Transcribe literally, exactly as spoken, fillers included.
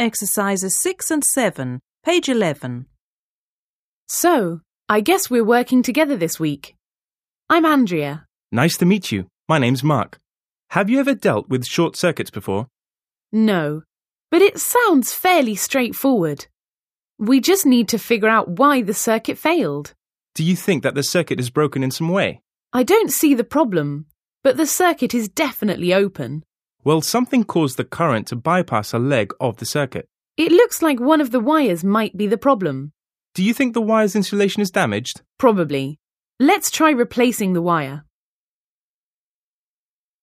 exercises six and seven, page eleven. So, I guess we're working together this week. I'm Andrea. Nice to meet you. My name's Mark. Have you ever dealt with short circuits before? No, but it sounds fairly straightforward. We just need to figure out why the circuit failed. Do you think that the circuit is broken in some way? I don't see the problem, but the circuit is definitely open. Well, something caused the current to bypass a leg of the circuit. It looks like one of the wires might be the problem. Do you think the wire's insulation is damaged? Probably. Let's try replacing the wire.